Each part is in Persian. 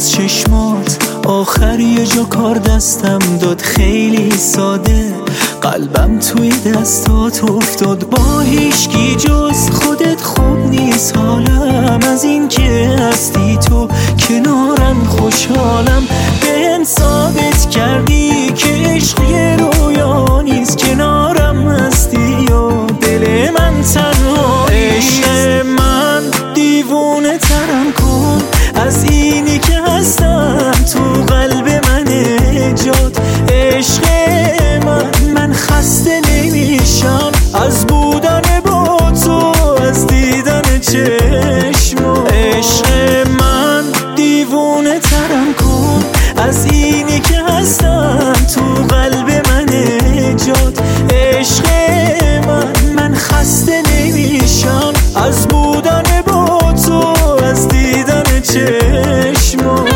از چشمات آخر یه جا کار دستم داد، خیلی ساده قلبم توی دستات افتاد. با هیچکی جز خودت خوب نیست حالم، از این که هستی تو کنارم خوشحالم. بهم ثابت کردی که عشق یه رویا نیست، کنارم هستی و دل من تنها نیست. عشق من دیوونه ترم کن از اینی که هستم تو قلب من جات. عشق من خسته نمیشم از بودن با تو، از دیدن چشم. عشق من دیوونه ترم کن از اینی که هستم تو قلب من جات. عشق من خسته نمیشم از بودن با تو، از دیدن چشمات.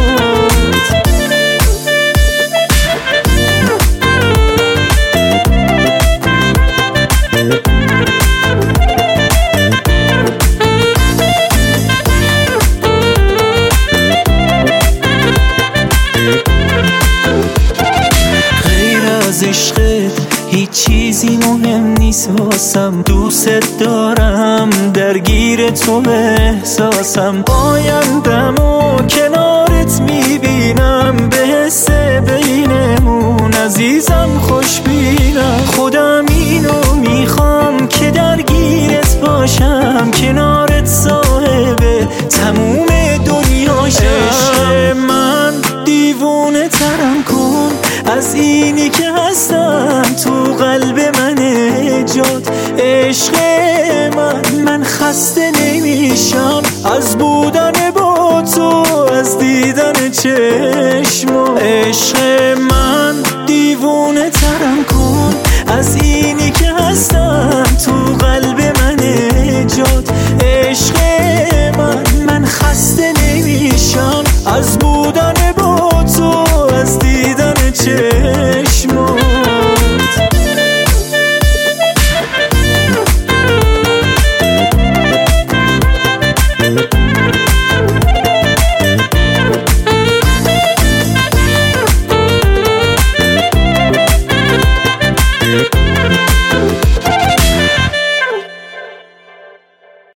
از عشقت هیچ چیزی مهم نیست واسم، دوست دارم درگیر تو احساسم. آیندم و کنارت میبینم، به حس بینمون عزیزم خوش بینم. خودم اینو میخوام که درگیرت باشم، کنارت صاحب تموم دنیاشم. عشق من دیوونه ترم کن از اینی که هستم تو قلب من جات. عشق من خسته نمیشم از بودن با تو، از دیدن چشم. عشق من دیوونه ترم کن از اینی که هستم تو قلب من جات. عشق من خسته نمیشم از بودن با